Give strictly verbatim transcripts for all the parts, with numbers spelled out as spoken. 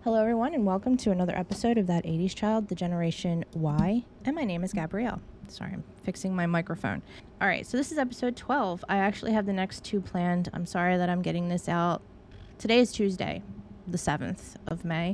Hello, everyone, and welcome to another episode of That eighties Child, the Generation Y. And my name is Gabrielle. Sorry, I'm fixing my microphone. All right, so this is episode twelve. I actually have the next two planned. I'm sorry that I'm getting this out. Today is Tuesday, the seventh of May.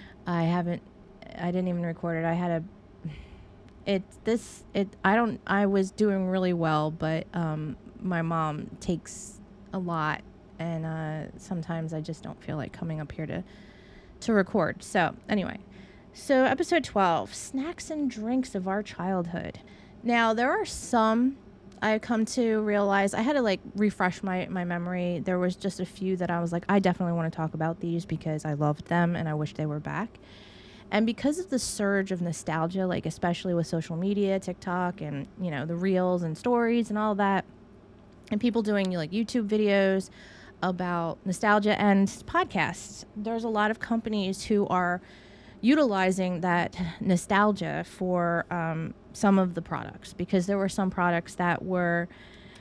I haven't, I didn't even record it. I had a, it, this, it, I don't, I was doing really well, but um, my mom takes a lot, and uh, sometimes I just don't feel like coming up here to to record. So anyway, so episode twelve, snacks and drinks of our childhood. Now there are some I come to realize, I had to like refresh my, my memory. There was just a few that I was like, I definitely want to talk about these because I loved them and I wish they were back. And because of the surge of nostalgia, like especially with social media, TikTok, and you know, the reels and stories and all that, and people doing like YouTube videos about nostalgia and podcasts, there's a lot of companies who are utilizing that nostalgia for um, some of the products, because there were some products that were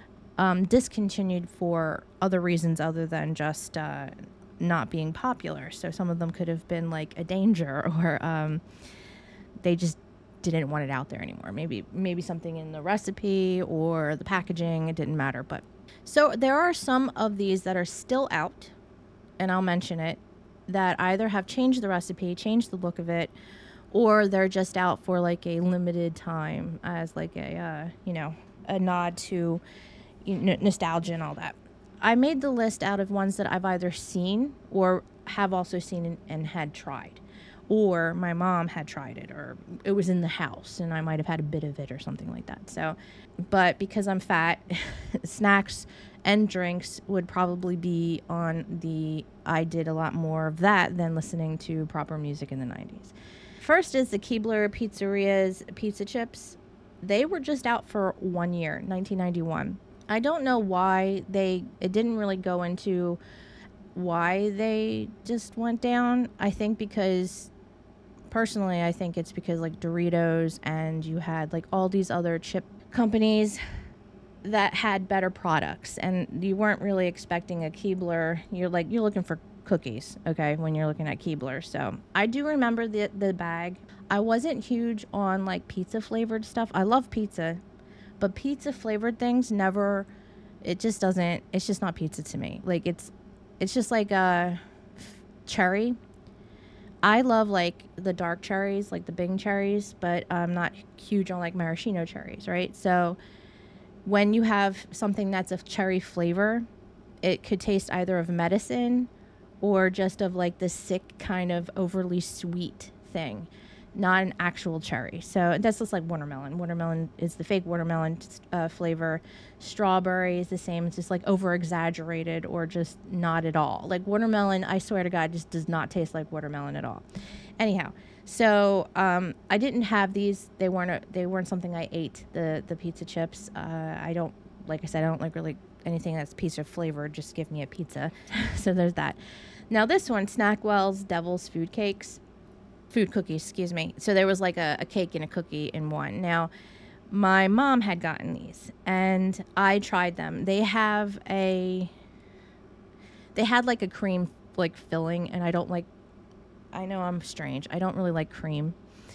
um, discontinued for other reasons other than just uh, not being popular. So some of them could have been like a danger, or um, they just didn't want it out there anymore. Maybe maybe something in the recipe or the packaging, it didn't matter. But so there are some of these that are still out, and I'll mention it, that either have changed the recipe, changed the look of it, or they're just out for like a limited time as like a, uh, you know, a nod to you know, nostalgia and all that. I made the list out of ones that I've either seen or have also seen and, and had tried, or my mom had tried it, or it was in the house and I might have had a bit of it or something like that. So, but because I'm fat, snacks and drinks would probably be on the, I did a lot more of that than listening to proper music in the nineties. First is the Keebler Pizzeria's pizza chips. They were just out for one year, nineteen ninety-one. I don't know why they, it didn't really go into why they just went down. I think because, personally, I think it's because like Doritos, and you had like all these other chip companies that had better products, and you weren't really expecting a Keebler. You're like, you're looking for cookies, okay, when you're looking at Keebler. So I do remember the the bag. I wasn't huge on like pizza flavored stuff. I love pizza, but pizza flavored things never, it just doesn't, it's just not pizza to me. Like it's it's just like a cherry. I love like the dark cherries, like the Bing cherries, but I'm not huge on like maraschino cherries, right? So when you have something that's a cherry flavor, it could taste either of medicine or just of like this sick kind of overly sweet thing, not an actual cherry. So that's just like watermelon. Watermelon is the fake watermelon uh, flavor. Strawberry is the same. It's just like over exaggerated or just not at all. Like watermelon, I swear to God, just does not taste like watermelon at all. Anyhow, so um, I didn't have these. They weren't a, they weren't something I ate. The the pizza chips. Uh, I don't, like I said, I don't like really anything that's pizza flavored. Just give me a pizza. So there's that. Now this one, Snackwell's Devil's Food Cakes. Food cookies, excuse me. So there was like a, a cake and a cookie in one. Now, my mom had gotten these, and I tried them. They have a, they had like a cream like filling, and I don't like, I know I'm strange. I don't really like cream.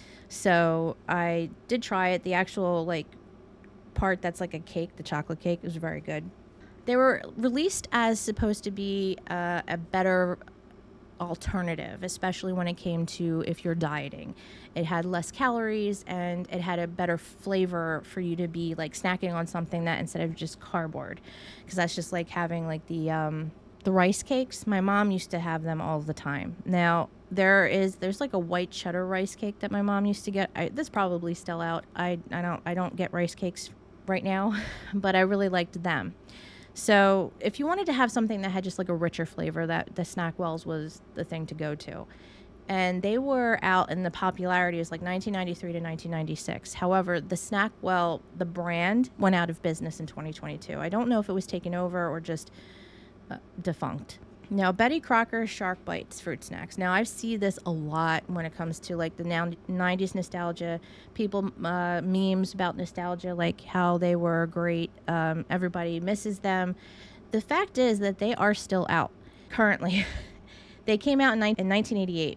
So I did try it. The actual like part that's like a cake, the chocolate cake, was very good. They were released as supposed to be uh, a better alternative, especially when it came to if you're dieting. It had less calories and it had a better flavor for you to be like snacking on something that instead of just cardboard, because that's just like having like the um the rice cakes. My mom used to have them all the time. Now there is there's like a white cheddar rice cake that my mom used to get. I, this probably still out. I I don't I don't get rice cakes right now, but I really liked them. So if you wanted to have something that had just like a richer flavor, that the Snackwells was the thing to go to. And they were out, and the popularity was like nineteen ninety-three to nineteen ninety-six. However, the Snackwell, the brand, went out of business in twenty twenty-two. I don't know if it was taken over or just uh, defunct. Now, Betty Crocker Shark Bites fruit snacks. Now, I see this a lot when it comes to like the now nineties nostalgia. People uh, memes about nostalgia, like how they were great. Um, everybody misses them. The fact is that they are still out currently. They came out in, in nineteen eighty-eight.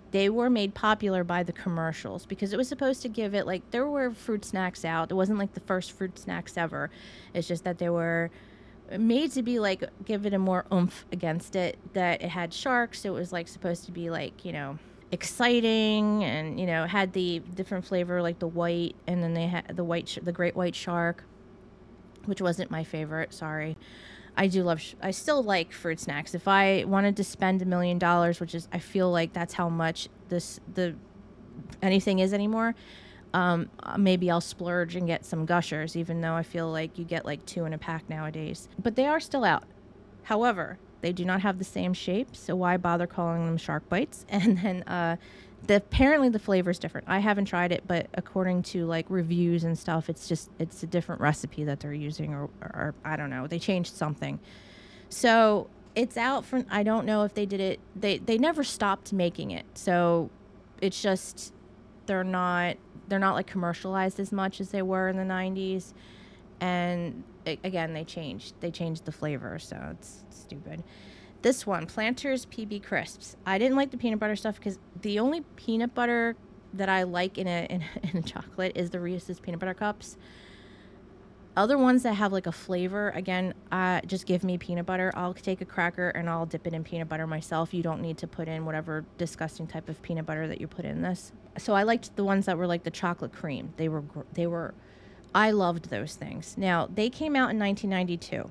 they were made popular by the commercials because it was supposed to give it, like, there were fruit snacks out. It wasn't like the first fruit snacks ever. It's just that they were made to be like, give it a more oomph against it, that it had sharks. It was like supposed to be like, you know, exciting, and, you know, had the different flavor, like the white, and then they had the white, sh- the great white shark, which wasn't my favorite. Sorry. I do love, sh- I still like fruit snacks. If I wanted to spend a million dollars, which is, I feel like that's how much this, the, anything is anymore, um, maybe I'll splurge and get some Gushers, even though I feel like you get like two in a pack nowadays. But they are still out. However, they do not have the same shape, so why bother calling them Shark Bites? And then, uh, the apparently the flavor is different. I haven't tried it, but according to like reviews and stuff, it's just it's a different recipe that they're using, or, or, or I don't know. They changed something, so it's out for. I don't know if they did it. They they never stopped making it, so it's just they're not they're not like commercialized as much as they were in the nineties, and it, again they changed they changed the flavor, so it's, it's stupid. This one, Planters P B Crisps. I didn't like the peanut butter stuff because the only peanut butter that I like in a, in a in a chocolate is the Reese's peanut butter cups. Other ones that have like a flavor, again, uh, just give me peanut butter. I'll take a cracker and I'll dip it in peanut butter myself. You don't need to put in whatever disgusting type of peanut butter that you put in this. So I liked the ones that were like the chocolate cream. They were gr- they were, I loved those things. Now they came out in nineteen ninety-two.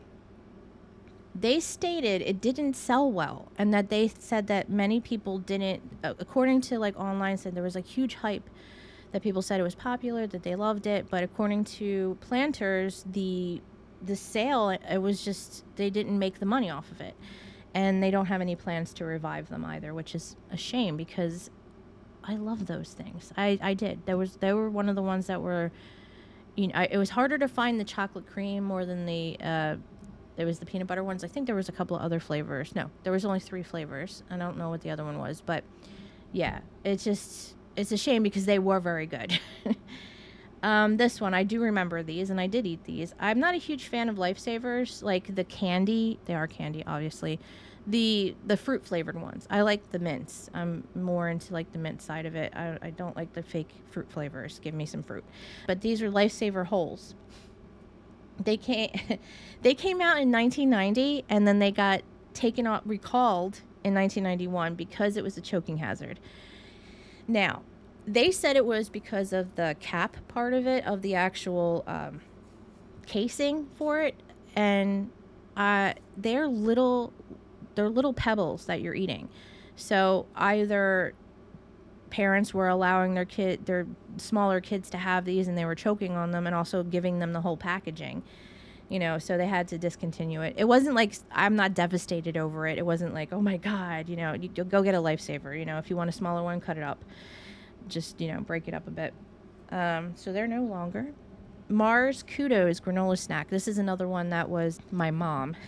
They stated it didn't sell well, and that they said that many people didn't, uh, according to like online, said there was like huge hype, that people said it was popular, that they loved it, but according to Planters, the the sale, it was just, they didn't make the money off of it, and they don't have any plans to revive them either, which is a shame because I love those things. I, I did. There was they were one of the ones that were, you know, I, it was harder to find the chocolate cream more than the. Uh, There was the peanut butter ones. I think there was a couple of other flavors. No, there was only three flavors. I don't know what the other one was, but yeah, it's just, it's a shame because they were very good. um, this one, I do remember these, and I did eat these. I'm not a huge fan of Lifesavers, like the candy. They are candy, obviously. The the fruit flavored ones. I like the mints. I'm more into like the mint side of it. I, I don't like the fake fruit flavors. Give me some fruit. But these are Lifesaver Holes. They came, they came out in nineteen ninety, and then they got taken off, recalled in nineteen ninety-one because it was a choking hazard. Now, they said it was because of the cap part of it, of the actual um, casing for it, and uh, they're little, they're little pebbles that you're eating. So either parents were allowing their kid, their smaller kids to have these, and they were choking on them and also giving them the whole packaging, you know, so they had to discontinue it. It wasn't like, I'm not devastated over it. It wasn't like, oh my God, you know, you go get a Lifesaver, you know, if you want a smaller one, cut it up, just, you know, break it up a bit. Um, so they're no longer. Mars Kudos granola snack. This is another one that was my mom.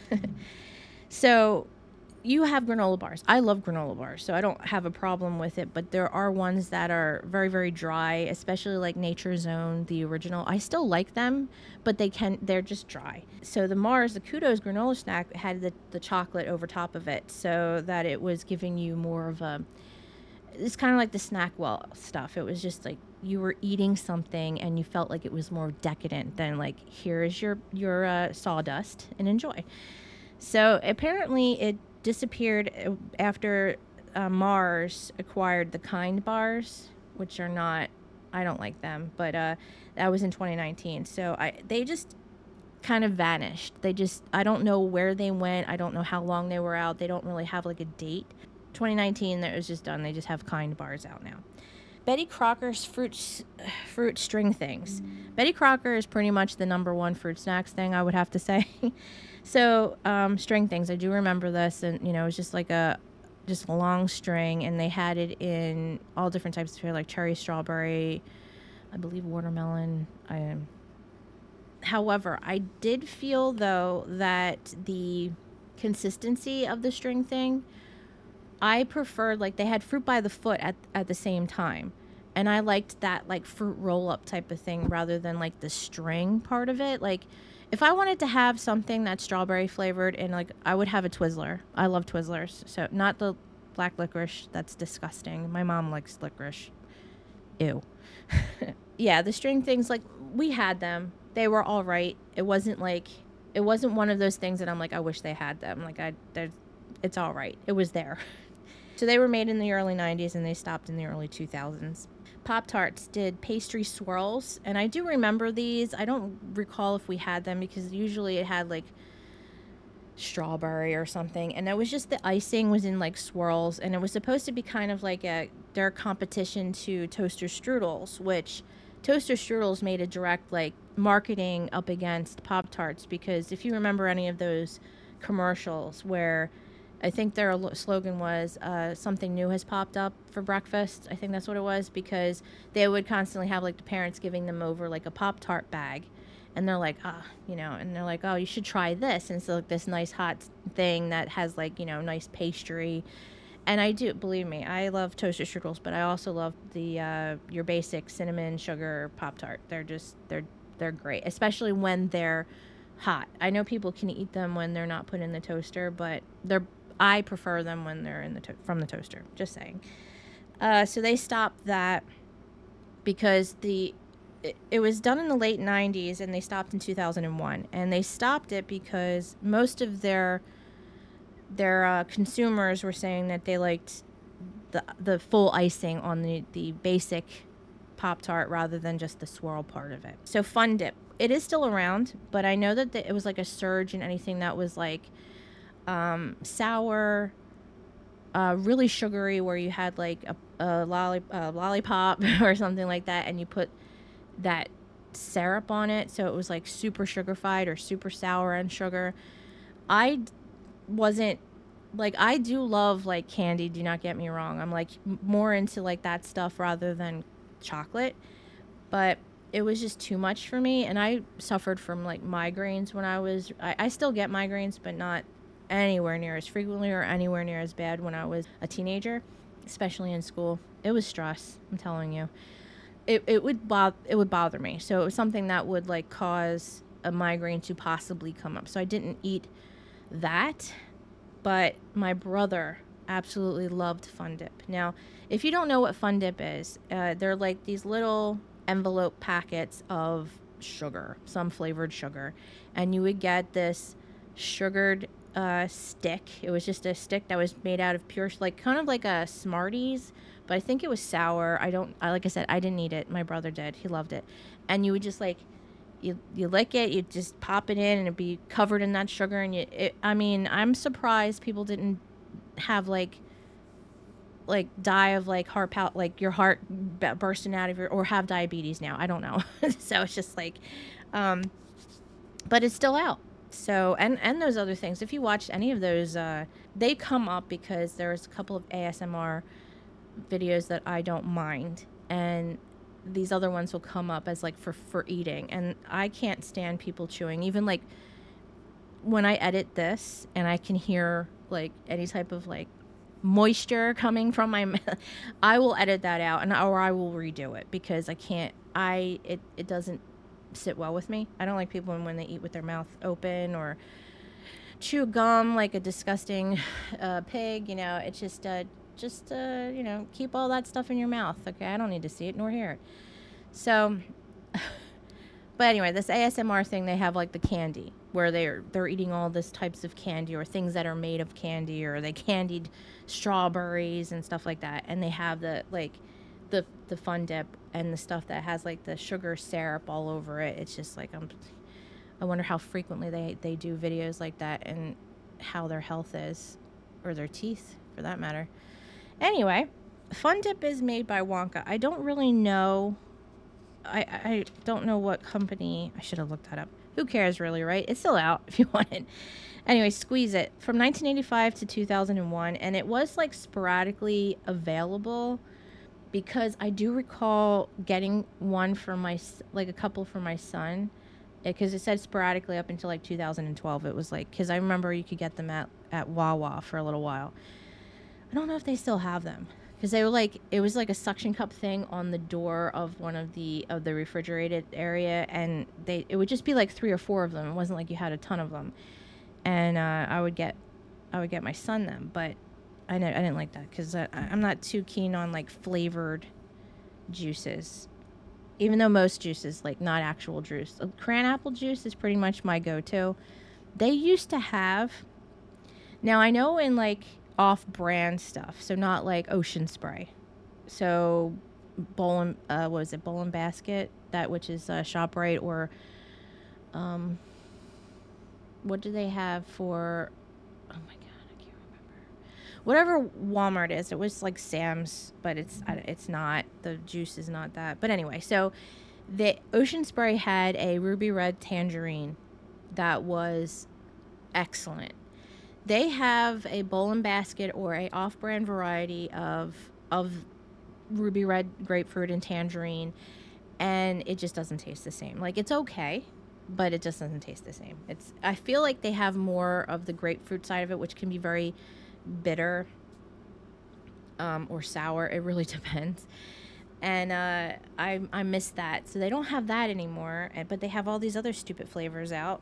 So you have granola bars. I love granola bars, so I don't have a problem with it, but there are ones that are very, very dry, especially like Nature Zone, the original. I still like them, but they can, they're just dry. So the Mars, the Kudos granola snack had the, the chocolate over top of it, so that it was giving you more of a, it's kind of like the Snackwell stuff. It was just like you were eating something and you felt like it was more decadent than like, here's your, your uh, sawdust and enjoy. So apparently it disappeared after uh, Mars acquired the Kind bars, which are not, I don't like them, but uh, that was in twenty nineteen. So I they just kind of vanished. They just, I don't know where they went. I don't know how long they were out. They don't really have like a date. twenty nineteen, that was just done. They just have Kind bars out now. Betty Crocker's fruit fruit string things. Betty Crocker is pretty much the number one fruit snacks thing, I would have to say. So um, string things, I do remember this, and you know, it was just like a just a long string, and they had it in all different types of flavor, like cherry, strawberry, I believe watermelon. I, however, I did feel though that the consistency of the string thing, I preferred, like they had fruit by the foot at at the same time, and I liked that like fruit roll up type of thing rather than like the string part of it. Like if I wanted to have something that's strawberry flavored, and like I would have a Twizzler. I love Twizzlers, so not the black licorice. That's disgusting. My mom likes licorice. Ew. Yeah, the string things, like, we had them. They were all right. It wasn't like, it wasn't one of those things that I'm like, I wish they had them. Like, I, there's, it's all right. It was there. So they were made in the early nineties and they stopped in the early two thousands. Pop-Tarts did pastry swirls, and I do remember these. I don't recall if we had them because usually it had like strawberry or something, and it was just the icing was in like swirls, and it was supposed to be kind of like a their competition to toaster strudels, which toaster strudels made a direct like marketing up against Pop-Tarts, because if you remember any of those commercials where I think their slogan was uh, something new has popped up for breakfast. I think that's what it was, because they would constantly have like the parents giving them over like a Pop-Tart bag. And they're like, ah, you know, and they're like, oh, you should try this. And it's like this nice hot thing that has like, you know, nice pastry. And I do, believe me, I love toaster strudels, but I also love the, uh, your basic cinnamon sugar Pop-Tart. They're just, they're, they're great, especially when they're hot. I know people can eat them when they're not put in the toaster, but they're, I prefer them when they're in the to- from the toaster. Just saying. Uh, so they stopped that because the it, it was done in the late nineties, and they stopped in two thousand one. And they stopped it because most of their their uh, consumers were saying that they liked the the full icing on the the basic Pop-Tart rather than just the swirl part of it. So Fun Dip, it is still around, but I know that the, it was like a surge in anything that was like Um, sour, uh, really sugary, where you had like a, a, lolli- a lollipop or something like that, and you put that syrup on it, so it was like super sugarfied or super sour and sugar. I wasn't like, I do love like candy, do not get me wrong. I'm like more into like that stuff rather than chocolate, but it was just too much for me, and I suffered from like migraines when I was, I, I still get migraines, but not anywhere near as frequently or anywhere near as bad when I was a teenager, especially in school. It was stress, I'm telling you. It it would bo- it would bother me. So it was something that would like cause a migraine to possibly come up. So I didn't eat that, but my brother absolutely loved Fun Dip. Now, if you don't know what Fun Dip is, uh, they're like these little envelope packets of sugar, some flavored sugar, and you would get this sugared uh, stick. It was just a stick that was made out of pure, like kind of like a Smarties, but I think it was sour. I don't, I, like I said, I didn't eat it. My brother did. He loved it. And you would just like, you you lick it, you just pop it in, and it'd be covered in that sugar. And you, it, I mean, I'm surprised people didn't have like, like die of like heart pal- like your heart b- bursting out of your, or have diabetes now. I don't know. So it's just like, um, but it's still out. So, and, and those other things, if you watch any of those, uh, they come up because there's a couple of A S M R videos that I don't mind. And these other ones will come up as like for, for eating. And I can't stand people chewing. Even like when I edit this and I can hear like any type of like moisture coming from my mouth, I will edit that out, and or I will redo it, because I can't, I, it, it doesn't sit well with me. I don't like people when they eat with their mouth open or chew gum like a disgusting uh, pig. You know, it's just, uh, just uh, you know, keep all that stuff in your mouth. Okay, I don't need to see it nor hear it. So, but anyway, this A S M R thing, they have like the candy where they're they're eating all this types of candy or things that are made of candy, or they candied strawberries and stuff like that, and they have the like the the Fun Dip and the stuff that has like the sugar syrup all over it. It's just like, I'm I wonder how frequently they they do videos like that, and how their health is, or their teeth for that matter. Anyway, Fun Dip is made by Wonka. I don't really know. I, I don't know what company. I should have looked that up. Who cares, really, right? It's still out if you want it. Anyway, Squeeze It. From nineteen eighty-five to two thousand one. And it was, like, sporadically available, because I do recall getting one for my, like, a couple for my son. Because it said sporadically up until, like, two thousand twelve. It was, like, because I remember you could get them at, at Wawa for a little while. I don't know if they still have them. Because they were like, it was like a suction cup thing on the door of one of the of the refrigerated area, and they it would just be like three or four of them. It wasn't like you had a ton of them, and uh, I would get, I would get my son them. But I know I didn't like that because I'm not too keen on like flavored juices. Even though most juices, like not actual juice, cran apple juice is pretty much my go-to. They used to have. Now I know in like off-brand stuff, so not like Ocean Spray. So Bowl and uh, what was it, Bowl and Basket, that which is uh, ShopRite, or um, what do they have for? Oh my god, I can't remember. Whatever Walmart is, it was like Sam's, but it's it's not. The juice is not that. But anyway, so the Ocean Spray had a ruby red tangerine that was excellent. They have a Bowl and Basket or a off-brand variety of of ruby red grapefruit and tangerine, and it just doesn't taste the same. Like, it's okay, but it just doesn't taste the same. It's I feel like they have more of the grapefruit side of it, which can be very bitter um, or sour. It really depends. And uh, I I miss that. So they don't have that anymore, but they have all these other stupid flavors out.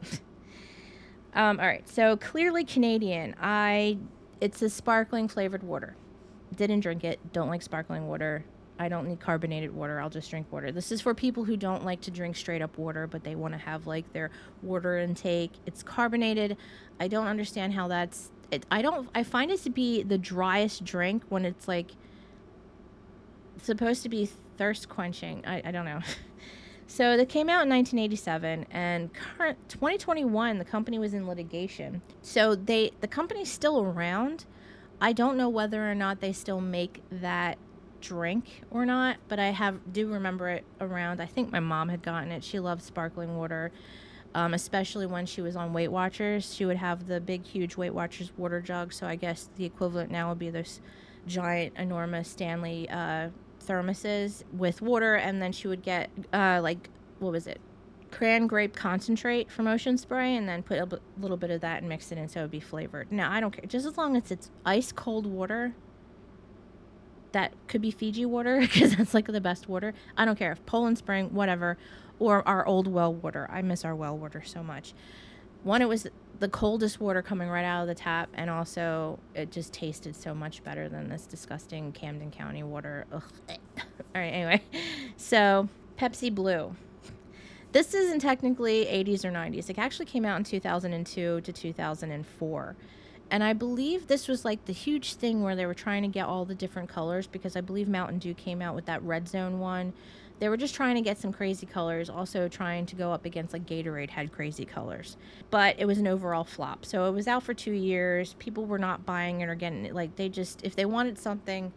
um, all right, so Clearly Canadian. I it's a sparkling flavored water. Didn't drink it. Don't like sparkling water. I don't need carbonated water. I'll just drink water. This is for people who don't like to drink straight up water, but they want to have like their water intake. It's carbonated. I don't understand how that's it. I don't I find it to be the driest drink when it's like supposed to be thirst quenching. I, I don't know. So that came out in nineteen eighty-seven, and current twenty twenty-one the company was in litigation. So they the company's still around. I don't know whether or not they still make that drink or not, but I have do remember it around. I think my mom had gotten it. She loved sparkling water, um, especially when she was on Weight Watchers. She would have the big, huge Weight Watchers water jug. So I guess the equivalent now would be those giant, enormous Stanley uh, thermoses with water, and then she would get uh, like what was it? Cran grape concentrate from Ocean Spray, and then put a b- little bit of that and mix it in so it would be flavored. Now, I don't care. Just as long as it's ice cold water, that could be Fiji water because that's like the best water. I don't care if Poland Spring, whatever, or our old well water. I miss our well water so much. One, it was the coldest water coming right out of the tap, and also it just tasted so much better than this disgusting Camden County water. Ugh. All right, anyway. So, Pepsi Blue. This isn't technically eighties or nineties. It actually came out in two thousand two to two thousand four. And I believe this was like the huge thing where they were trying to get all the different colors, because I believe Mountain Dew came out with that red zone one. They were just trying to get some crazy colors, also trying to go up against like Gatorade had crazy colors. But it was an overall flop. So it was out for two years. People were not buying it or getting it. Like, they just, if they wanted something,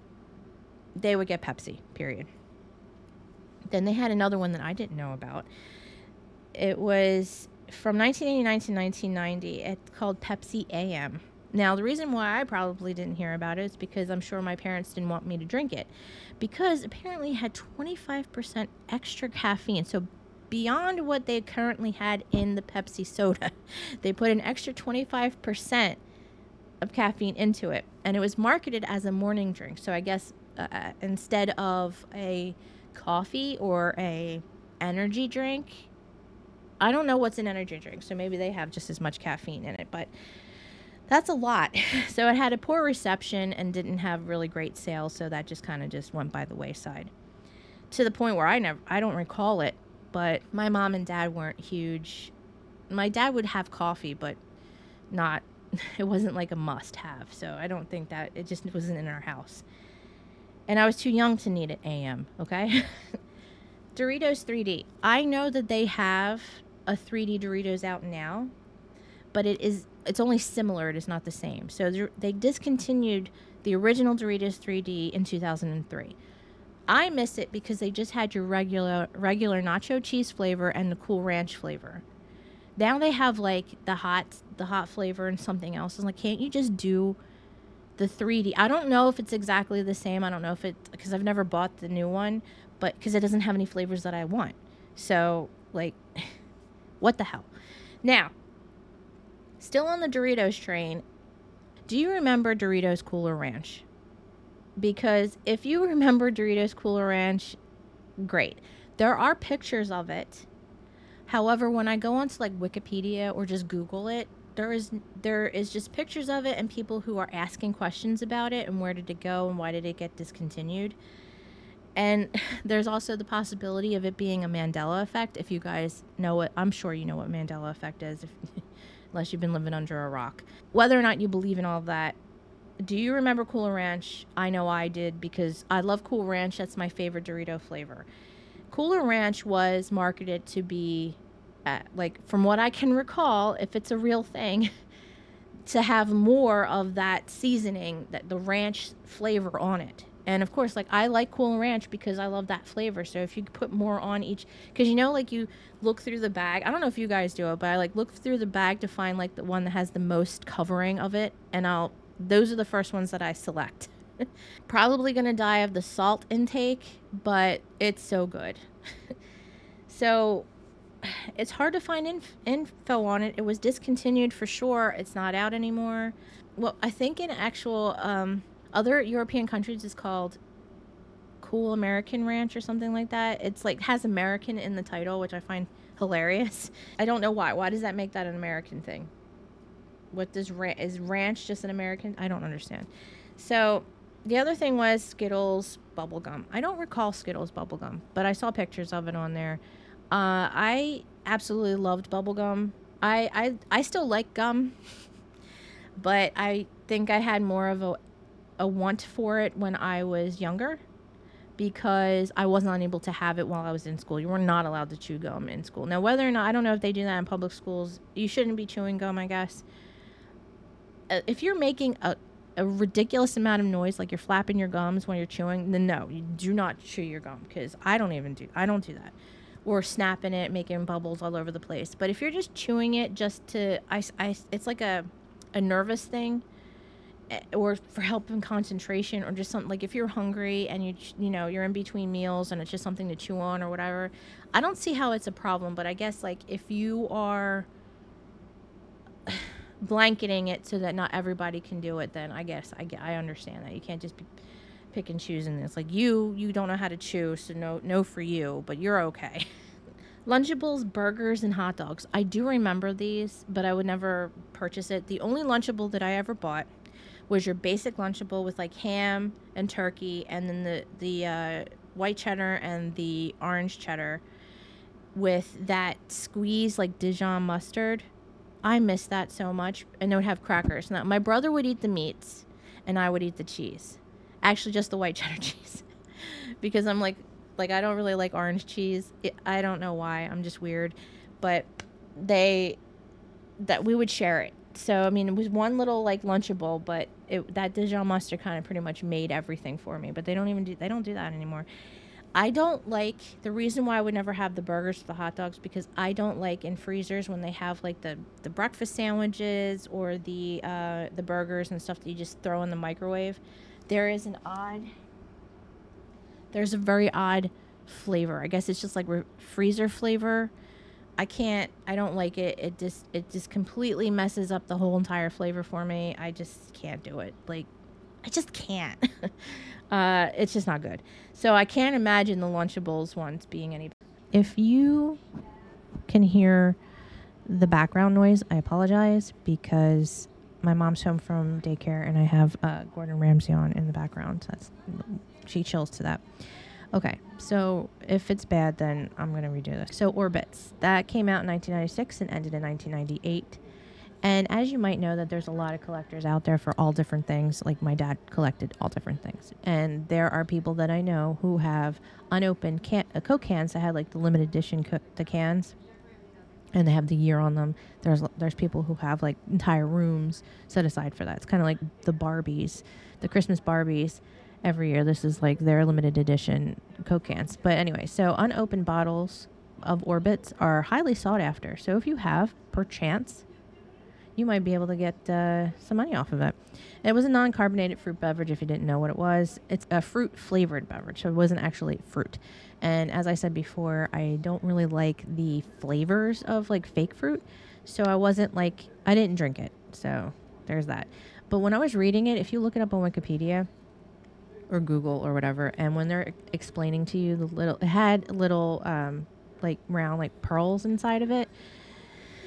they would get Pepsi, period. Then they had another one that I didn't know about. It was from nineteen eighty-nine to nineteen ninety. It's called Pepsi A M. Now, the reason why I probably didn't hear about it is because I'm sure my parents didn't want me to drink it, because apparently it had twenty-five percent extra caffeine. So beyond what they currently had in the Pepsi soda, they put an extra twenty-five percent of caffeine into it. And it was marketed as a morning drink. So I guess uh, instead of a coffee or a energy drink, I don't know what's an energy drink, so maybe they have just as much caffeine in it, but that's a lot. So it had a poor reception and didn't have really great sales, so that just kind of just went by the wayside, to the point where I never I don't recall it, but my mom and dad weren't huge. My dad would have coffee, but not it wasn't like a must have, so I don't think that it just wasn't in our house. And I was too young to need it A M, okay? Doritos three D. I know that they have a three D Doritos out now, but it is it's only similar. It is not the same. So they discontinued the original Doritos three D in two thousand three. I miss it because they just had your regular regular nacho cheese flavor and the Cool Ranch flavor. Now they have like the hot the hot flavor and something else. I'm like, can't you just do the three D? I don't know if it's exactly the same. I don't know if it, because I've never bought the new one, but because it doesn't have any flavors that I want. So, like, what the hell? Now, still on the Doritos train, do you remember Doritos Cooler Ranch? Because if you remember Doritos Cooler Ranch, great. There are pictures of it. However, when I go onto like Wikipedia or just Google it, there is there is just pictures of it and people who are asking questions about it and where did it go and why did it get discontinued. And there's also the possibility of it being a Mandela effect. If you guys know what, I'm sure you know what Mandela effect is, if, unless you've been living under a rock. Whether or not you believe in all of that, do you remember Cool Ranch? I know I did, because I love Cool Ranch. That's my favorite Dorito flavor. Cooler Ranch was marketed to be, uh, like, from what I can recall, if it's a real thing, to have more of that seasoning, that the ranch flavor on it. And of course, like, I like Cool Ranch because I love that flavor. So if you put more on each, because you know, like, you look through the bag. I don't know if you guys do it, but I like look through the bag to find like the one that has the most covering of it, and I'll those are the first ones that I select. Probably gonna die of the salt intake, but it's so good. So it's hard to find inf- info on it. It was discontinued for sure. It's not out anymore. Well, I think in actual um, other European countries it's called Cool American Ranch or something like that. It's like has American in the title, which I find hilarious. I don't know why. Why does that make that an American thing? What does ra- is ranch just an American? I don't understand. So the other thing was Skittles bubblegum. I don't recall Skittles bubblegum, but I saw pictures of it on there. Uh, I absolutely loved bubblegum. I, I I still like gum, but I think I had more of a, a want for it when I was younger, because I wasn't unable to have it while I was in school. You were not allowed to chew gum in school. Now, whether or not, I don't know if they do that in public schools. You shouldn't be chewing gum, I guess. Uh, if you're making a, a ridiculous amount of noise, like you're flapping your gums when you're chewing, then no, you do not chew your gum, because I don't even do, I don't do that. Or snapping it, making bubbles all over the place. But if you're just chewing it just to, I, I, it's like a, a nervous thing, or for helping concentration, or just something like if you're hungry and you, you know, you're in between meals and it's just something to chew on or whatever, I don't see how it's a problem. But I guess like if you are blanketing it so that not everybody can do it, then I guess I, I understand that. You can't just be pick and choosing this. Like you, you don't know how to chew, so no, no for you, but you're okay. Lunchables, burgers, and hot dogs. I do remember these, but I would never purchase it. The only Lunchable that I ever bought was your basic Lunchable with like ham and turkey, and then the the uh, white cheddar and the orange cheddar with that squeeze like Dijon mustard. I miss that so much. And it would have crackers. Now, my brother would eat the meats, and I would eat the cheese. Actually, just the white cheddar cheese, because I'm like, like I don't really like orange cheese. It, I don't know why. I'm just weird, but they that we would share it. So I mean, it was one little like Lunchable, but it, that Dijon mustard kind of pretty much made everything for me. But they don't even do they don't do that anymore. I don't like, the reason why I would never have the burgers or the hot dogs, because I don't like in freezers when they have like the, the breakfast sandwiches or the uh, the burgers and stuff that you just throw in the microwave. There is an odd, there's a very odd flavor. I guess it's just like re- freezer flavor. I can't, I don't like it. It just, it just completely messes up the whole entire flavor for me. I just can't do it. Like, I just can't. uh, it's just not good. So I can't imagine the Lunchables ones being any. If you can hear the background noise, I apologize, because my mom's home from daycare and I have uh, Gordon Ramsay on in the background. That's, she chills to that. Okay, so if it's bad, then I'm going to redo this. So Orbits, that came out in nineteen ninety-six and ended in nineteen ninety-eight. And as you might know, that there's a lot of collectors out there for all different things. Like my dad collected all different things. And there are people that I know who have unopened can- uh, Coke cans that had like the limited edition co- the cans. And they have the year on them. There's there's people who have like entire rooms set aside for that. It's kind of like the Barbies, the Christmas Barbies. Every year, this is like their limited edition Coke cans. But anyway, so unopened bottles of Orbits are highly sought after. So if you have, perchance, you might be able to get uh, some money off of it. It was a non-carbonated fruit beverage, if you didn't know what it was. It's a fruit-flavored beverage, so it wasn't actually fruit. And as I said before, I don't really like the flavors of, like, fake fruit. So I wasn't, like, I didn't drink it. So there's that. But when I was reading it, if you look it up on Wikipedia or Google or whatever, and when they're explaining to you the little, it had little, um, like, round, like, pearls inside of it.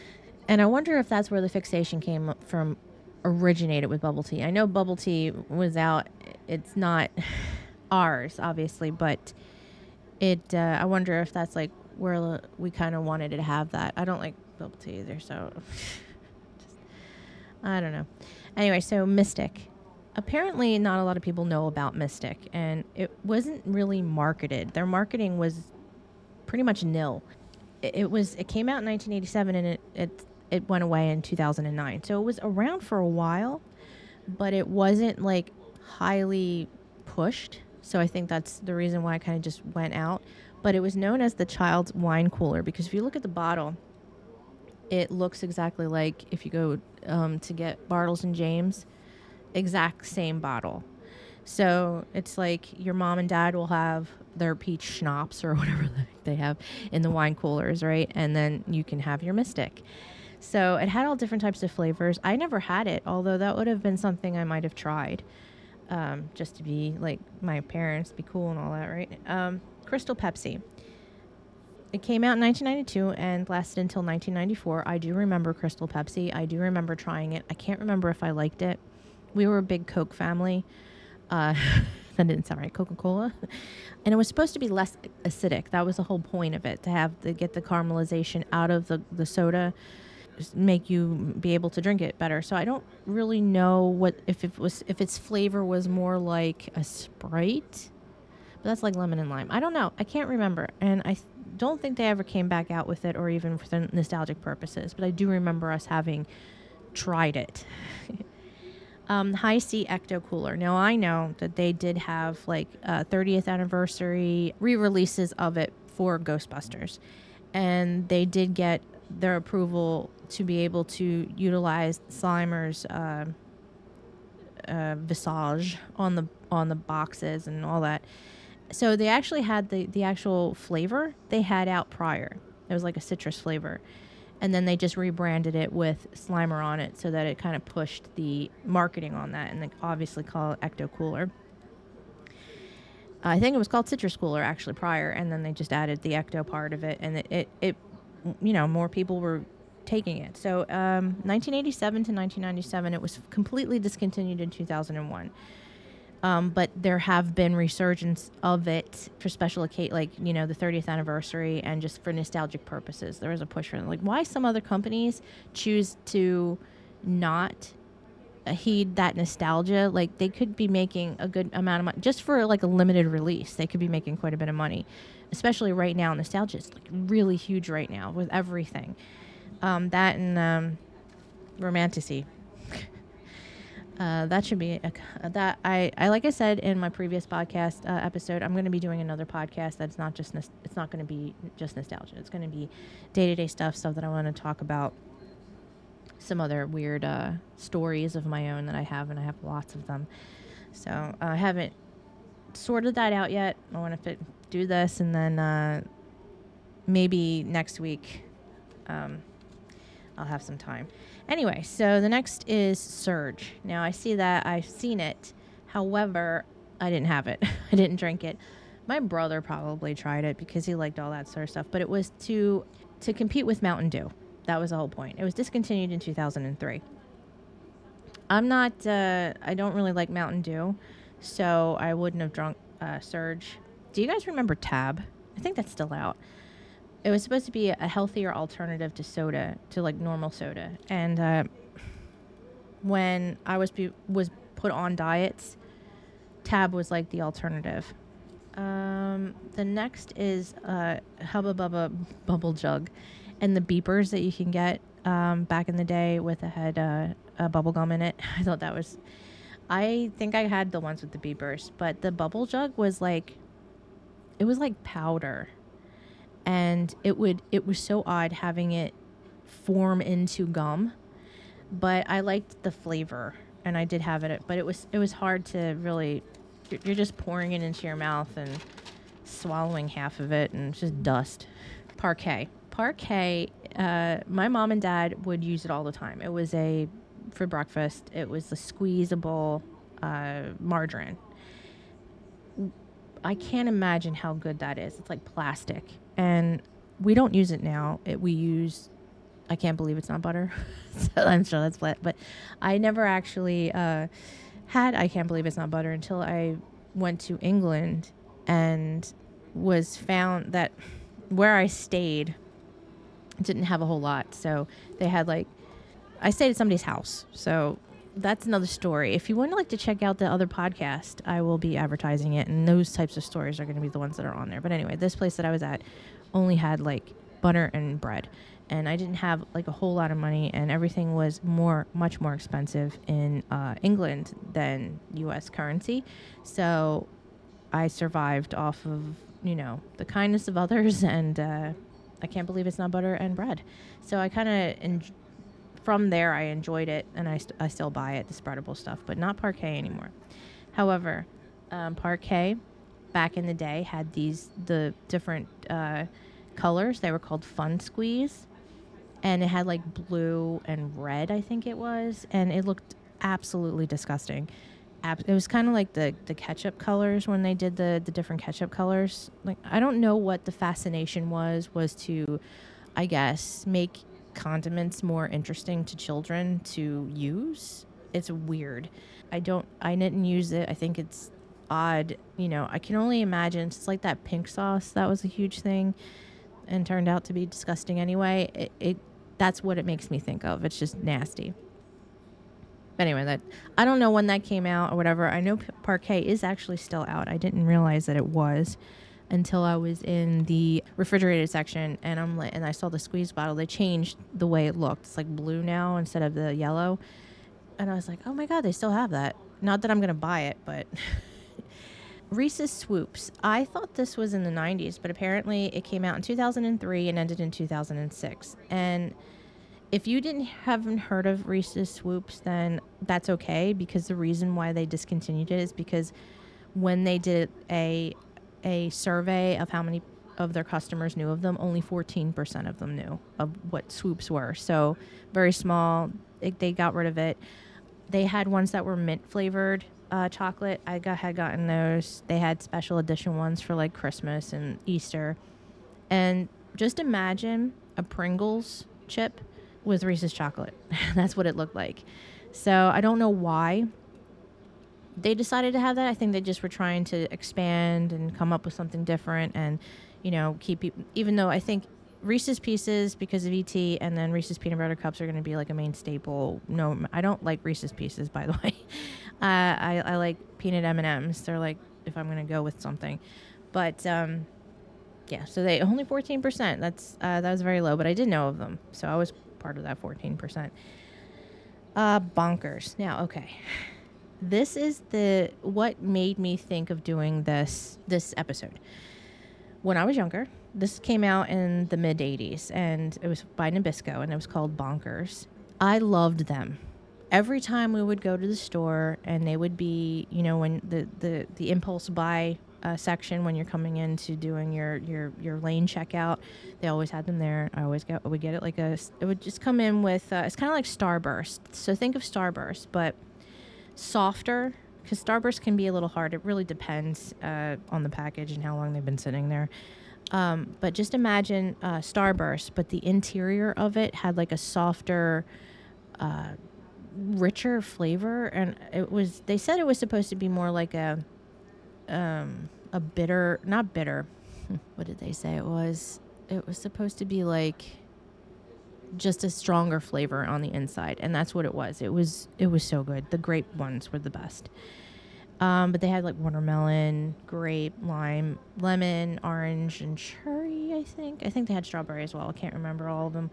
And I wonder if that's where the fixation came from, originated with bubble tea. I know bubble tea was out. It's not ours, obviously, but it, uh, I wonder if that's like where we kind of wanted to have that. I don't like bubble tea either, so just, I don't know. Anyway, so Mystic. Apparently, not a lot of people know about Mystic, and it wasn't really marketed. Their marketing was pretty much nil. It, it was. It came out in nineteen eighty-seven, and it it it went away in two thousand nine. So it was around for a while, but it wasn't like highly pushed. So I think that's the reason why I kind of just went out. But it was known as the child's wine cooler because if you look at the bottle, it looks exactly like if you go um, to get Bartles and James, exact same bottle. So it's like your mom and dad will have their peach schnapps or whatever they have in the wine coolers, right? And then you can have your Mystic. So it had all different types of flavors. I never had it, although that would have been something I might have tried, um, just to be like my parents, be cool and all that, right? Um, Crystal Pepsi. It came out in nineteen ninety-two and lasted until nineteen ninety-four. I do remember Crystal Pepsi. I do remember trying it. I can't remember if I liked it. We were a big Coke family. Uh, that didn't sound right. Coca-Cola. And it was supposed to be less acidic. That was the whole point of it, to have the get the caramelization out of the, the soda, make you be able to drink it better. So I don't really know what if it was if its flavor was more like a Sprite, but that's like lemon and lime. I don't know. I can't remember, and I th- don't think they ever came back out with it, or even for the nostalgic purposes. But I do remember us having tried it. um, Hi-C Ecto Cooler. Now I know that they did have like uh, thirtieth anniversary re-releases of it for Ghostbusters, and they did get their approval to be able to utilize Slimer's uh, uh, visage on the on the boxes and all that. So they actually had the, the actual flavor they had out prior. It was like a citrus flavor. And then they just rebranded it with Slimer on it so that it kind of pushed the marketing on that. And they obviously call it Ecto Cooler. I think it was called Citrus Cooler actually prior. And then they just added the Ecto part of it. And it, it, it you know, more people were taking it. So um, nineteen eighty-seven to nineteen ninety-seven, it was completely discontinued in two thousand one. Um, but there have been resurgence of it for special occasion, like, you know, the thirtieth anniversary, and just for nostalgic purposes. There was a push for it. Like, why some other companies choose to not heed that nostalgia? Like, they could be making a good amount of money just for like a limited release. They could be making quite a bit of money, especially right now. Nostalgia is like really huge right now with everything. Um, that and um, Romanticy. Uh, that should be a, that I, I like I said in my previous podcast uh, episode, I'm going to be doing another podcast that's not just nos- it's not going to be just nostalgia. It's going to be day-to-day stuff, stuff that I want to talk about, some other weird uh, stories of my own that I have, and I have lots of them. So uh, I haven't sorted that out yet. I want to do this, and then uh, maybe next week um, I'll have some time. Anyway, so the next is Surge. Now, I see that. I've seen it. However, I didn't have it. I didn't drink it. My brother probably tried it because he liked all that sort of stuff. But it was to to compete with Mountain Dew. That was the whole point. It was discontinued in two thousand three. I'm not... Uh, I don't really like Mountain Dew, so I wouldn't have drunk uh, Surge. Do you guys remember Tab? I think that's still out. It was supposed to be a healthier alternative to soda, to like normal soda. And uh, when I was be- was put on diets, Tab was like the alternative. Um, the next is uh, Hubba Bubba Bubble Jug, and the beepers that you can get um, back in the day with a had uh, a bubble gum in it. I thought that was. I think I had the ones with the beepers, but the Bubble Jug was like, it was like powder. And it would it was so odd having it form into gum, but I liked the flavor, and I did have it. But it was it was hard to really. You're just pouring it into your mouth and swallowing half of it, and it's just dust. Parquet, Parquet. Uh, my mom and dad would use it all the time. It was a for breakfast. It was the squeezable uh, margarine. I can't imagine how good that is. It's like plastic. And we don't use it now. It, we use I can't believe it's not butter. So I'm sure that's what. But I never actually uh, had I can't believe it's not butter until I went to England and was found that where I stayed didn't have a whole lot. So they had like, I stayed at somebody's house. So that's another story. If you would like to check out the other podcast, I will be advertising it. And those types of stories are going to be the ones that are on there. But anyway, this place that I was at only had like butter and bread. And I didn't have like a whole lot of money, and everything was more, much more expensive in uh, England than U S currency. So I survived off of, you know, the kindness of others, and uh, I can't believe it's not butter and bread. So I kind of, en- from there, I enjoyed it, and I, st- I still buy it, the spreadable stuff, but not Parquet anymore. However, um, Parquet back in the day had these, the different uh, colors. They were called Fun Squeeze. And it had like blue and red, I think it was. And it looked absolutely disgusting. Ab- it was kind of like the, the ketchup colors when they did the, the different ketchup colors. Like, I don't know what the fascination was, was to, I guess, make condiments more interesting to children to use. It's weird. I don't, I didn't use it. I think it's odd. You know, I can only imagine. It's like that pink sauce. That was a huge thing and turned out to be disgusting anyway. It, it that's what it makes me think of. It's just nasty. But anyway, that I don't know when that came out or whatever. I know P- Parquet is actually still out. I didn't realize that it was until I was in the refrigerated section, and I'm like, and I saw the squeeze bottle. They changed the way it looked. It's like blue now instead of the yellow. And I was like, oh my God, they still have that. Not that I'm gonna buy it, but Reese's Swoops. I thought this was in the nineties, but apparently it came out in two thousand three and ended in two thousand six. And if you didn't haven't heard of Reese's Swoops, then that's okay, because the reason why they discontinued it is because when they did a a survey of how many of their customers knew of them, only fourteen percent of them knew of what Swoops were. So very small. It, they got rid of it. They had ones that were mint flavored uh, chocolate. I got, had gotten those. They had special edition ones for like Christmas and Easter. And just imagine a Pringles chip with Reese's chocolate. That's what it looked like. So I don't know why they decided to have that. I think they just were trying to expand and come up with something different, and, you know, keep people, even though I think Reese's Pieces, because of E T, and then Reese's Peanut Butter Cups are going to be like a main staple. No, I don't like Reese's Pieces, by the way. Uh, I, I like peanut M and M's. They're like, if I'm going to go with something. But, um, yeah, so they only fourteen percent. That's, uh, that was very low, but I did know of them. So I was part of that fourteen percent. Uh, bonkers. Now, okay. This is the, what made me think of doing this, this episode. When I was younger, this came out in the mid eighties, and it was by Nabisco, and it was called Bonkers. I loved them. Every time we would go to the store, and they would be, you know, when the, the, the impulse buy uh, section, when you're coming into doing your, your, your lane checkout, they always had them there. I always got, would get it like a, it would just come in with, uh, it's kind of like Starburst. So think of Starburst, but softer, because Starburst can be a little hard. It really depends uh, on the package and how long they've been sitting there. Um, but just imagine uh, Starburst, but the interior of it had like a softer, uh, richer flavor, and it was. They said it was supposed to be more like a, um, a bitter, not bitter. What did they say it was? It was supposed to be like just a stronger flavor on the inside, and that's what it was. It was. It was so good. The grape ones were the best. Um, but they had like watermelon, grape, lime, lemon, orange, and cherry, I think. I think they had strawberry as well. I can't remember all of them.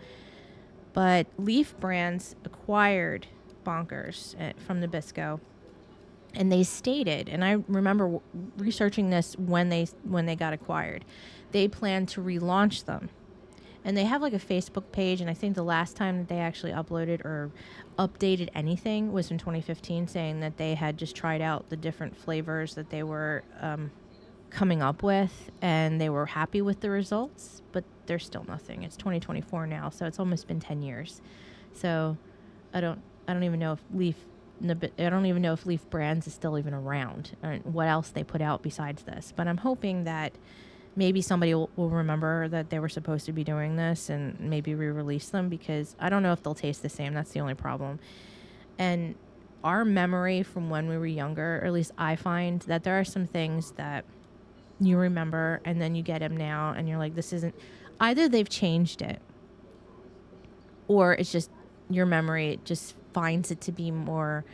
But Leaf Brands acquired Bonkers uh, from Nabisco. And they stated, and I remember w- researching this when they when they got acquired, they plan to relaunch them. And they have like a Facebook page, and I think the last time that they actually uploaded or updated anything was in twenty fifteen, saying that they had just tried out the different flavors that they were um, coming up with, and they were happy with the results, but there's still nothing. It's twenty twenty-four now, so it's almost been ten years. So I don't I don't even know if Leaf I don't even know if Leaf Brands is still even around, or what else they put out besides this. But I'm hoping that maybe somebody will, will remember that they were supposed to be doing this and maybe re-release them, because I don't know if they'll taste the same. That's the only problem. And our memory from when we were younger, or at least I find that there are some things that you remember and then you get them now and you're like, this isn't, either they've changed it or it's just your memory just finds it to be more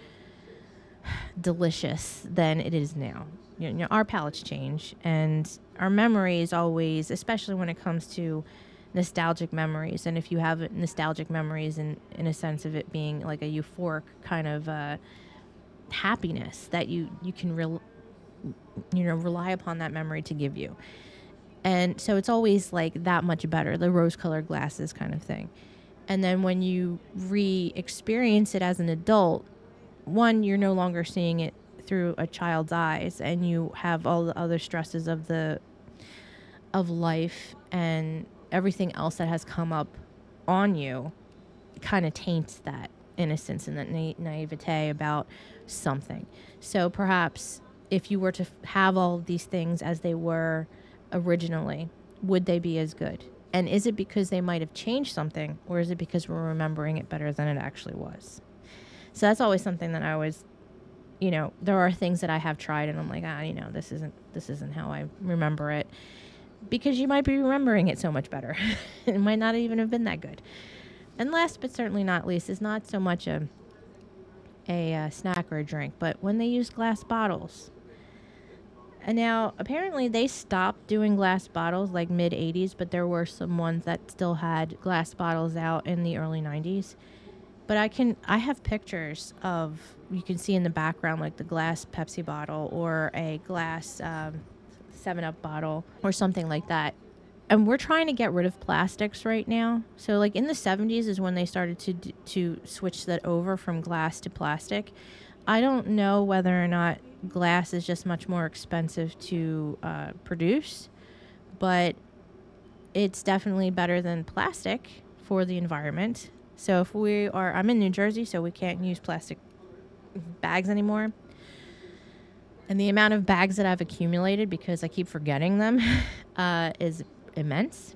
delicious than it is now. You know, our palates change, and our memory is always, especially when it comes to nostalgic memories. And if you have nostalgic memories in, in a sense of it being like a euphoric kind of uh, happiness that you, you can re- you know, rely upon that memory to give you. And so it's always like that much better, the rose-colored glasses kind of thing. And then when you re-experience it as an adult, one, you're no longer seeing it through a child's eyes, and you have all the other stresses of the of life and everything else that has come up on you kind of taints that innocence and that na- naivete about something. So perhaps if you were to f- have all of these things as they were originally, would they be as good? And is it because they might have changed something, or is it because we're remembering it better than it actually was? So that's always something that I always, you know, there are things that I have tried and I'm like, ah, you know, this isn't, this isn't how I remember it, because you might be remembering it so much better. It might not even have been that good. And last but certainly not least is not so much a, a uh, snack or a drink, but when they use glass bottles. And now apparently they stopped doing glass bottles like mid eighties, but there were some ones that still had glass bottles out in the early nineties. But I can, I have pictures of, you can see in the background, like the glass Pepsi bottle or a glass um, seven up bottle or something like that. And we're trying to get rid of plastics right now. So like in the seventies is when they started to d- to switch that over from glass to plastic. I don't know whether or not glass is just much more expensive to uh, produce, but it's definitely better than plastic for the environment. So if we are, I'm in New Jersey, so we can't use plastic bags anymore. And the amount of bags that I've accumulated because I keep forgetting them uh, is immense.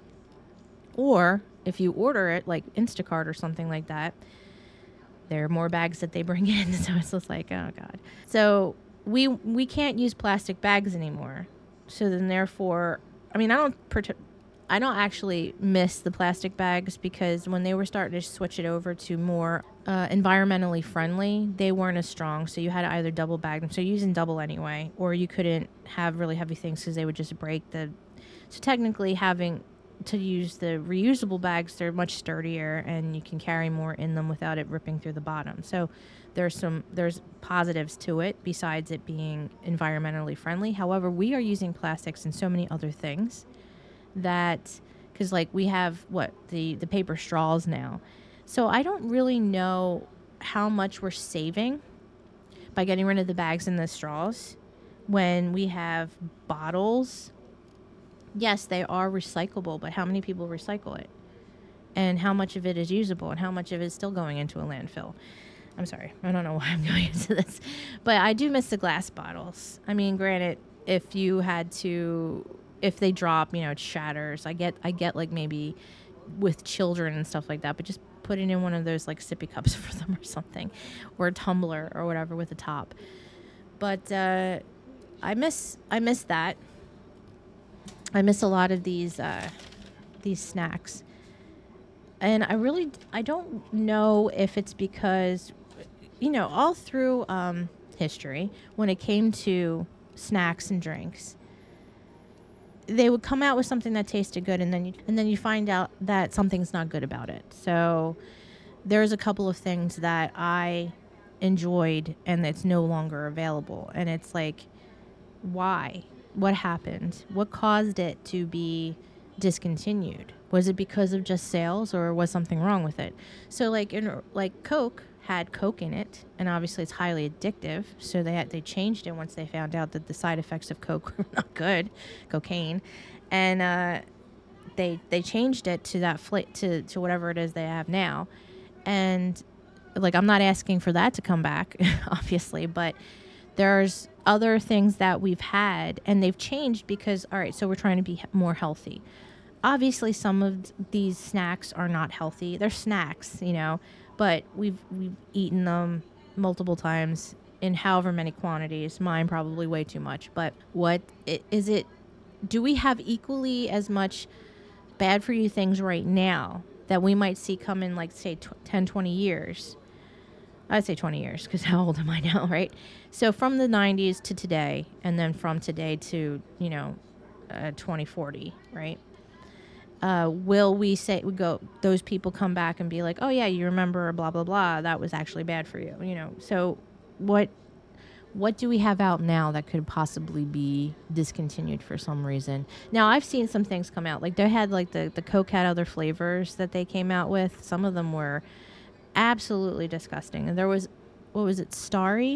Or if you order it like Instacart or something like that, there are more bags that they bring in. So it's just like, oh God. So we we can't use plastic bags anymore. So then therefore, I mean, I don't part- I don't actually miss the plastic bags, because when they were starting to switch it over to more uh, environmentally friendly, they weren't as strong. So you had to either double bag them. So you're using double anyway, or you couldn't have really heavy things because they would just break the. So technically having to use the reusable bags, they're much sturdier and you can carry more in them without it ripping through the bottom. So there's some there's positives to it besides it being environmentally friendly. However, we are using plastics in so many other things that, because like we have what the the paper straws now, so I don't really know how much we're saving by getting rid of the bags and the straws when we have bottles. Yes, they are recyclable, but how many people recycle it, and how much of it is usable, and how much of it is still going into a landfill? I'm sorry, I don't know why I'm going into this, but I do miss the glass bottles. I mean, granted, if you had to, if they drop, you know, it shatters. I get, I get like maybe with children and stuff like that, but just put it in one of those like sippy cups for them or something, or a tumbler or whatever with a top. But uh, I miss, I miss that. I miss a lot of these, uh, these snacks. And I really, I don't know if it's because, you know, all through um, history, when it came to snacks and drinks, they would come out with something that tasted good, and then you, and then you find out that something's not good about it. So there's a couple of things that I enjoyed and it's no longer available. And it's like, why? What happened? What caused it to be discontinued? Was it because of just sales, or was something wrong with it? So like in like Coke had Coke in it, and obviously it's highly addictive. So they had, they changed it once they found out that the side effects of Coke were not good, cocaine, and uh, they they changed it to that fl- to to whatever it is they have now. And like, I'm not asking for that to come back, obviously, but There's other things that we've had and they've changed because, all right, so we're trying to be more healthy. Obviously, some of these snacks are not healthy. They're snacks, you know, but we've we've eaten them multiple times in however many quantities. Mine probably way too much. But what is it? Do we have equally as much bad for you things right now that we might see come in, like, say, ten, twenty years? I'd say twenty years, because how old am I now, right? So from the nineties to today, and then from today to, you know, uh, twenty forty, right? Uh, will we say, we go, those people come back and be like, oh yeah, you remember blah, blah, blah, that was actually bad for you, you know? So what, what do we have out now that could possibly be discontinued for some reason? Now, I've seen some things come out, like they had like the, the Coke had other flavors that they came out with. Some of them were absolutely disgusting. And there was, what was it, Starry?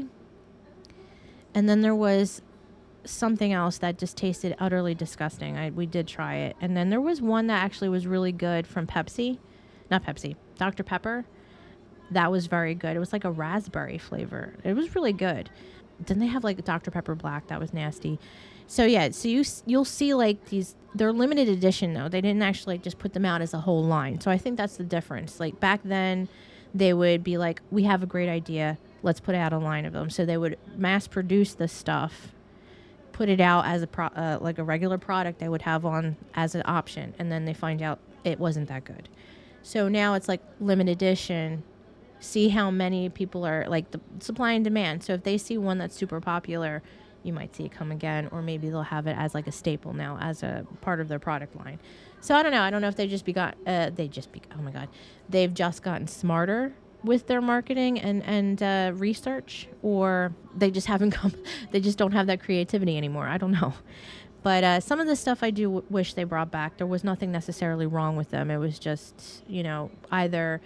And then there was something else that just tasted utterly disgusting. I we did try it. And then there was one that actually was really good from Pepsi. Not Pepsi, Doctor Pepper. That was very good. It was like a raspberry flavor. It was really good. Then they have like Doctor Pepper Black. That was nasty. So yeah, so you you'll see like these, they're limited edition though. They didn't actually like just put them out as a whole line. So I think that's the difference. Like back then they would be like, we have a great idea, let's put out a line of them. So they would mass produce this stuff, put it out as a pro, uh, like a regular product they would have on as an option, and then they find out it wasn't that good. So now it's like limited edition. See how many people are, like the supply and demand. So if they see one that's super popular, you might see it come again, or maybe they'll have it as like a staple now, as a part of their product line. So I don't know. I don't know if they just be got, uh, they just be, oh my God, they've just gotten smarter with their marketing and, and uh, research, or they just haven't come, they just don't have that creativity anymore. I don't know. But uh, some of the stuff I do w- wish they brought back. There was nothing necessarily wrong with them. It was just, you know, either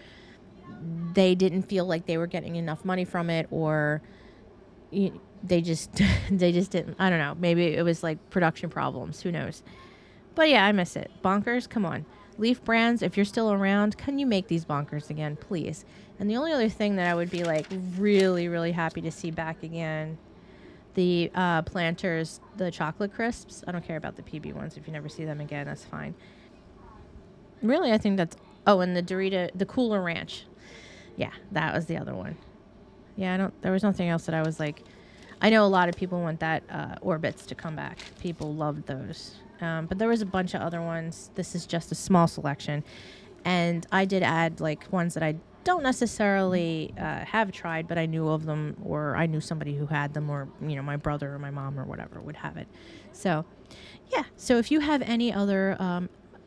they didn't feel like they were getting enough money from it, or you, they just, they just didn't, I don't know. Maybe it was like production problems. Who knows? But yeah, I miss it. Bonkers, come on. Leaf Brands, if you're still around, can you make these Bonkers again, please? And the only other thing that I would be like really, really happy to see back again, the uh, Planters, the chocolate crisps. I don't care about the P B ones. If you never see them again, that's fine. Really, I think that's, oh, and the Dorito, the Cooler Ranch. Yeah, that was the other one. Yeah, I don't, there was nothing else that I was like, I know a lot of people want that uh, Orbits to come back. People loved those. Um, but there was a bunch of other ones. This is just a small selection. And I did add like ones that I don't necessarily uh, have tried, but I knew of them, or I knew somebody who had them, or, you know, my brother or my mom or whatever would have it. So, yeah. So if you have any other, um,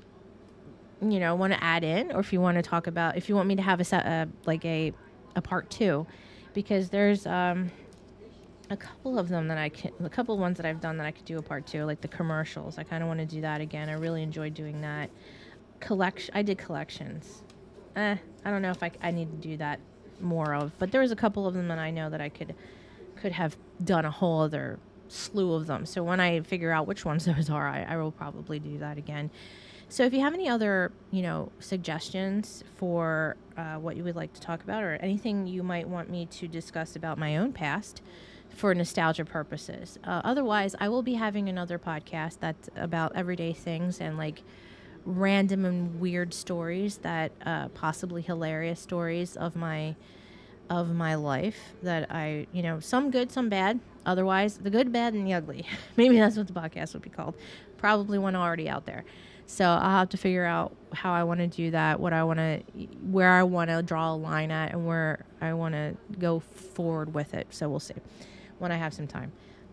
you know, want to add in, or if you want to talk about, if you want me to have a set, uh, like a, a part two, because there's, um, a couple of them that I can, a couple of ones that I've done that I could do a part two, like the commercials. I kind of want to do that again. I really enjoyed doing that. Collection, I did collections. Eh, I don't know if I, I need to do that more of, but there was a couple of them that I know that I could, could have done a whole other slew of them. So when I figure out which ones those are, I, I will probably do that again. So if you have any other, you know, suggestions for uh, what you would like to talk about, or anything you might want me to discuss about my own past, for nostalgia purposes. Uh, otherwise, I will be having another podcast that's about everyday things and like random and weird stories that uh, possibly hilarious stories of my of my life that I, you know, some good, some bad. Otherwise, the good, bad, and the ugly. Maybe that's what the podcast would be called. Probably one already out there. So I'll have to figure out how I want to do that, what I want to, where I want to draw a line at, and where I want to go forward with it. So we'll see when I have some time,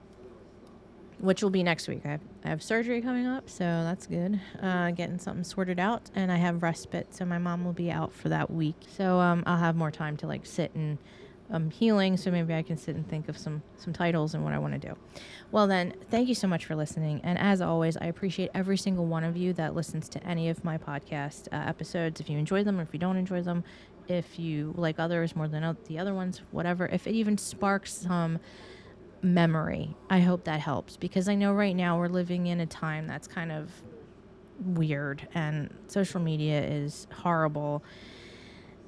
which will be next week. I have, I have surgery coming up, so that's good. Uh, getting something sorted out, and I have respite, so my mom will be out for that week. So um, I'll have more time to like sit and um, healing, so maybe I can sit and think of some some titles and what I want to do. Well then, thank you so much for listening, and as always, I appreciate every single one of you that listens to any of my podcast uh, episodes. If you enjoy them, or if you don't enjoy them, if you like others more than the other ones, whatever, if it even sparks some memory, I hope that helps, because I know right now we're living in a time that's kind of weird, and social media is horrible,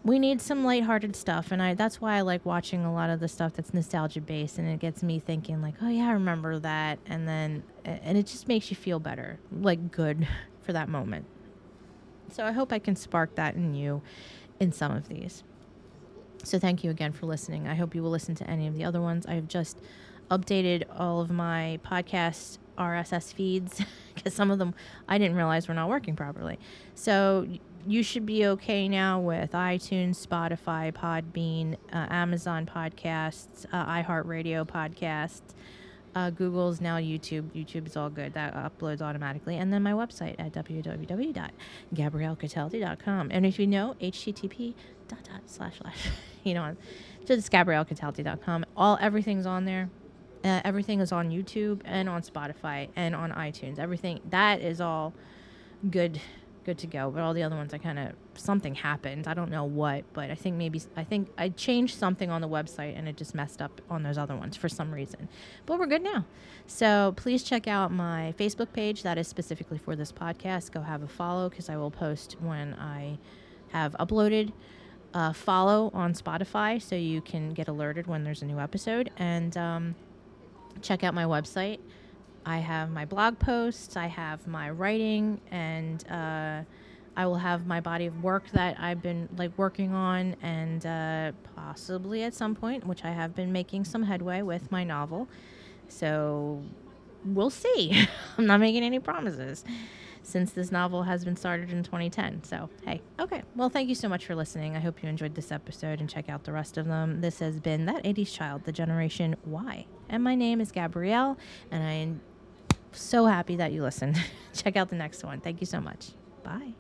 we need some lighthearted stuff, and I that's why I like watching a lot of the stuff that's nostalgia based, and it gets me thinking like, oh yeah, I remember that, and then and it just makes you feel better, like good for that moment. So I hope I can spark that in you in some of these. So thank you again for listening. I hope you will listen to any of the other ones. I've just updated all of my podcast R S S feeds because some of them I didn't realize were not working properly. So you should be okay now with iTunes, Spotify, Podbean, uh, Amazon Podcasts, uh, iHeartRadio Podcasts. Uh, Google's now YouTube. YouTube is all good. That uploads automatically. And then my website at w w w dot gabrielle cataldi dot com. And if you know, H T T P dot dot slash slash, you know, so it's gabrielle cataldi dot com. All, everything's on there. Uh, everything is on YouTube and on Spotify and on iTunes. Everything, that is all good good to go. But all the other ones, I kind of, something happened. I don't know what, but I think maybe, I think I changed something on the website and it just messed up on those other ones for some reason. But we're good now. So please check out my Facebook page that is specifically for this podcast. Go have a follow because I will post when I have uploaded. Uh, follow on Spotify so you can get alerted when there's a new episode. And um, check out my website. I have my blog posts, I have my writing, and uh, I will have my body of work that I've been like working on, and uh, possibly at some point, which I have been making some headway with my novel. So we'll see. I'm not making any promises since this novel has been started in twenty ten. So, hey, okay. Well, thank you so much for listening. I hope you enjoyed this episode and check out the rest of them. This has been That eighties Child, the Generation Y. And my name is Gabrielle, and I am so happy that you listened. Check out the next one. Thank you so much. Bye.